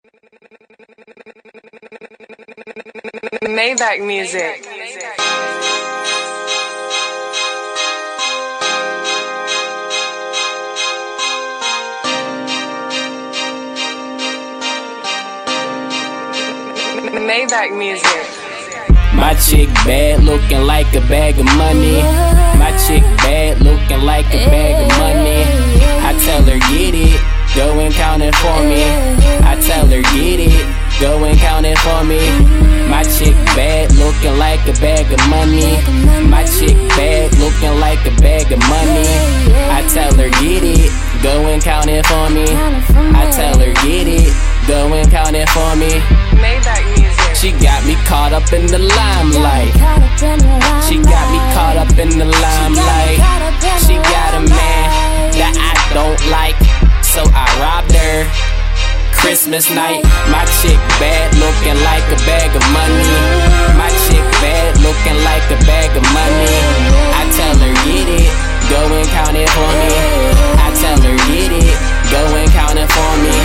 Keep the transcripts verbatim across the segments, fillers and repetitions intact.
Maybach music. Maybach music. My chick bad, looking like a bag of money. My chick bad, looking like a bag of money. I tell her get it, go and count it for me. I tell her get it, go and count it for me. My chick bad, looking like a bag of money. My chick bad, looking like a bag of money. I tell her get it, go and count it for me. I tell her get it, go and count it for me. Maybach music. She got me caught up in the limelight. She got me caught up in the limelight. She got a man that I don't like, so I robbed her. Christmas night, my chick bad, looking like a bag of money. My chick bad, looking like a bag of money. I tell her get it, go and count it for me. I tell her get it, go and count it for me.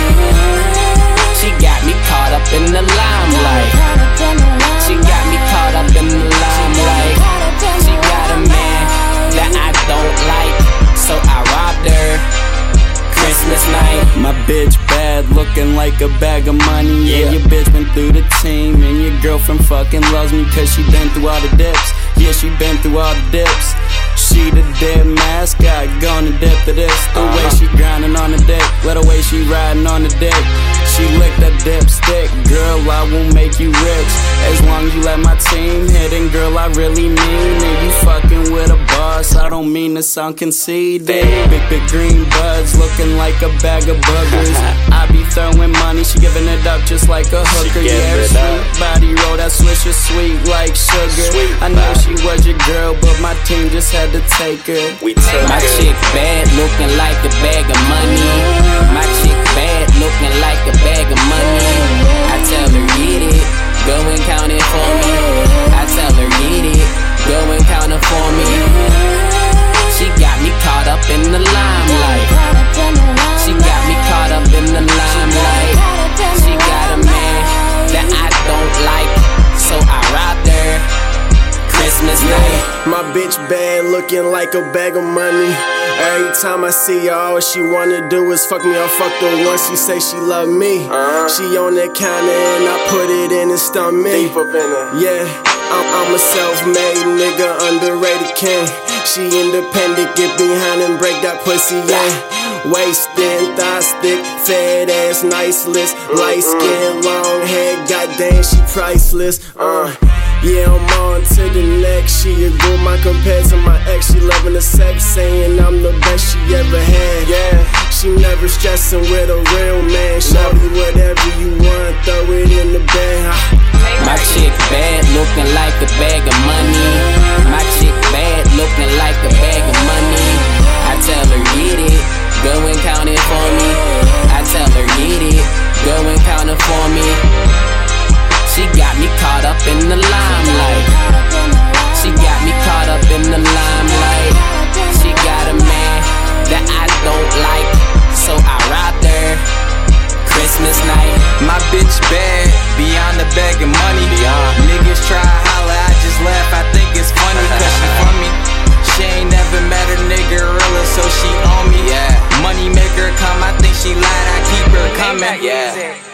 She got me caught up in the limelight. She got me caught up in the limelight. She got a man that I don't like, so I robbed her. Christmas night. My bitch bad, looking like a bag of money. Yeah, your bitch been through the team, and your girlfriend fucking loves me cause she been through all the dips. Yeah, she been through all the dips. She the dead mascot, gone to depth of this. The way she grinding on the deck, let the way she riding on the deck. She licked that dipstick, girl, I won't make you rich as long as you let my team hit. And girl, I really mean it. You fucking with a boss, I don't mean to sound conceited. Big, big green buds, looking like a bag of buggers. I be throwing money, she giving it up just like a hooker. Yeah, her sweet body roll, that swish is sweet like sugar. I know she was your girl, but my team just had to take her. We took my her. Chick bad, looking like a bag of money. My chick bad, looking like a bag of money. I tell her get it, go and count it for me. I tell her get it, go and count it for me. She got me caught up in the limelight. She got me caught up in the limelight. She got a man that I don't like, so I robbed her. Christmas night. My bitch bad, looking like a bag of money. Every time I see her, all she wanna do is fuck me. I fucked her once, she say she love me. uh-huh. She on that counter and I put it in his stomach. Deep up in her. Yeah, I'm, I'm a self-made nigga, underrated king. She independent, get behind and break that pussy, yeah. Waist thin, thigh thick, fat ass, nice list. Light skin, long hair, goddamn she priceless. Uh Yeah, I'm on to the next. She a good my compared to my ex. She loving the sex, saying I'm the best she ever had. Yeah, she never stressing with a real man. Shawty, whatever you want, throw it in the bag. My chick bad, looking like a bag of money. My chick bad, looking like a bag of money. I tell her get it, go and count it for me. I tell her get it, go and count it for me. She got me caught up in the limelight. She got me caught up in the limelight. She got a man that I don't like, so I robbed her. Christmas night. My bitch bad, beyond the bag of money. Beyond. Niggas try to holler, I just laugh, I think it's funny cause she from me. She ain't never met a nigga realer, so she on me. Yeah. Money make her come, I think she lied, I keep her coming. Yeah.